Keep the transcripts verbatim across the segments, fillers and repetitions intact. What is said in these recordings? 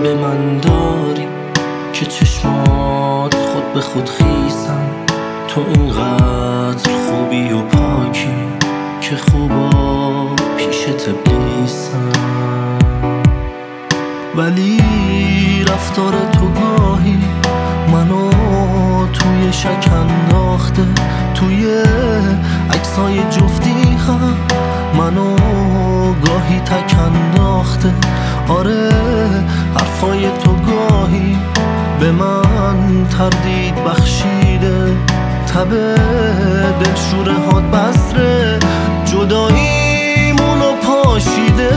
به من داری که چشمات خود به خود خیسن. تو اینقدر خوبی و پاکی که خوبا پیشت ابلیسن، ولی رفتار تو گاهی منو توی شک انداخته. توی عکسای جفتی هم منو گاهی تک انداخته. آره حرفای تو گاهی به من تردید بخشیده. تب دلشوره هات بسره جداییمونو پاشیده.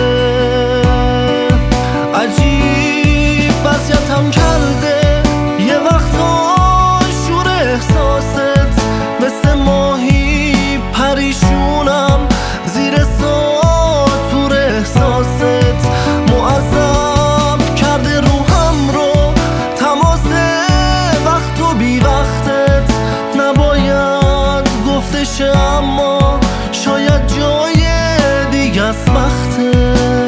عجیب وضعیتم کرده یه وقتا شور احساست، مثل ماهی پریشونم زیر ساطور احساست. معذب کرده روحم رو تماس وقت و بی وقتت. نباید گفتش اما شاید جای دیگه است وقتت.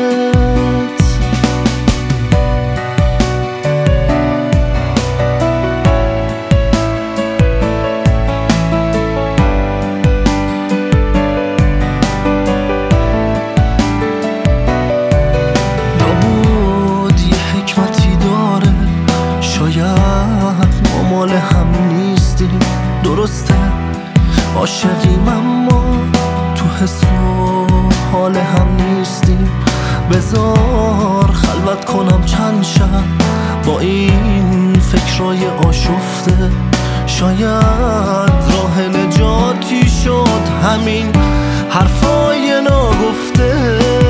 مال هم نیستیم درسته، عاشقیم اما تو حس و حال هم نیستیم. بذار خلوت کنم چند شب با این فکرای آشفته. شاید راه نجاتی شد همین حرفای ناگفته.